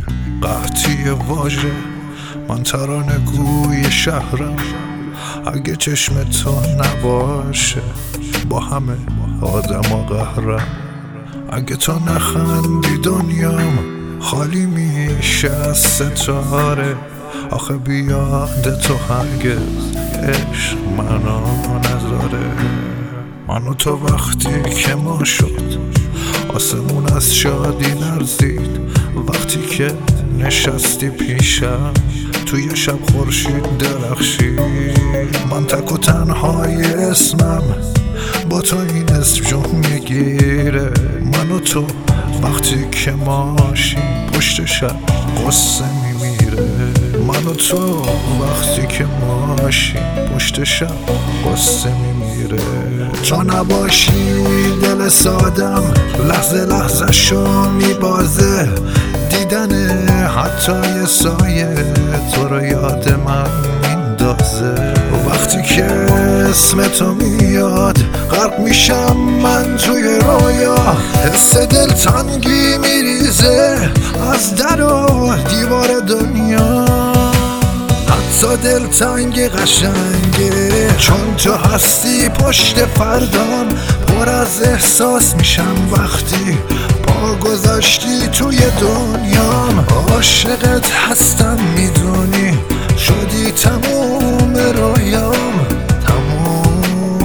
قحطی واژه، من ترانه گوی شهرم. اگه چشم تو نباشه با همه آدم و قهرم. اگه تو نخندی دنیام خالی میشه از ستاره. آخه بیاد تو هرگز عشق منو نذاره. من و تو وقتی که ما شد آسمون از شادی لرزید. وقتی که نشستی پیشم توی شب خورشید درخشید. من تک و تنهای اسمم با تو این اسم جون میگیره. من و تو وقتی که ماشیم پشت شب قصه میمیره. من و تو وقتی که ماشیم پشت شب قصه میمیره. تو نباشی دل سادم لحظه لحظه شو میبازه. دیدن حتی یه سایه تو رو یاد من میندازه. وقتی که اسم تو میاد غرق میشم من توی رویا. حس دلتنگی میریزه از در و دیوار دنیا. حتی دلتنگ قشنگه چون تو هستی پشت فردام. پر از احساس میشم وقتی پا گذاشتی توی دنیام. عاشقت هستم میدونی شدی تموم رویام. تموم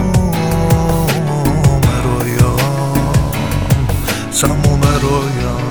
رویام تموم رویام.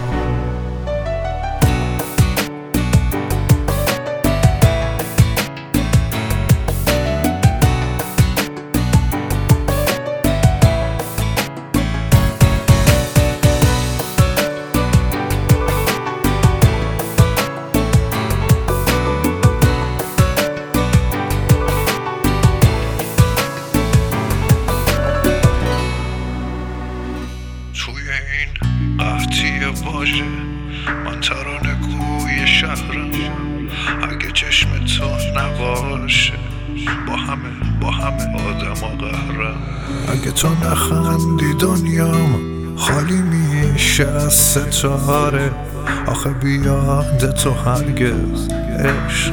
توی این قحطی واژه من ترانه گوی شهرم. اگه چشم تو نباشه با همه آدم و قهرم. اگه تو نخندی دنیام خالی میشه از ستاره. آخه بیاد تو هرگز عشق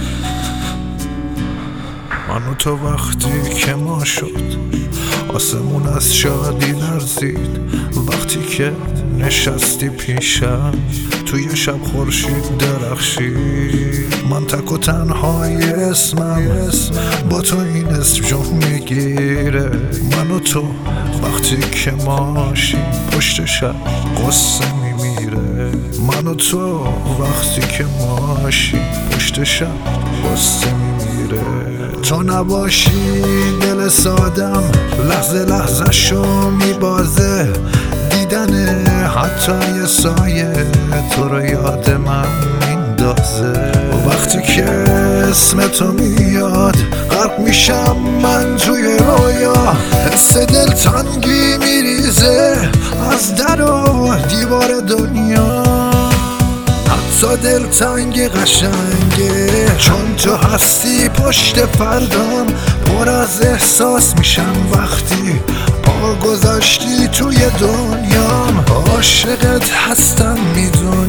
من و تو وقتی که ما شد آسمون از شادی لرزید. وقتی که نشستی پیشم توی شب خورشید درخشید. من تک و تنهای اسمم با تو این اسم جون میگیره. من و تو وقتی که ماشیم پشت شب قصه میمیره. من و تو وقتی که ماشیم پشت شب قصه میمیره. تو نباشی دل سادم لحظه لحظه شو میبازه. دیدن حتی یه سایه تو رو یاد من میندازه. وقتی که اسم تو میاد غرق میشم من توی رویا. حس دلتنگی میریزه از در و دیوار دنیا. حتی دلتنگ قشنگه چون تو هستی پشت فردام. پر از احساس میشم وقتی پا گذاشتی توی دنیام. عاشقت هستم میدونی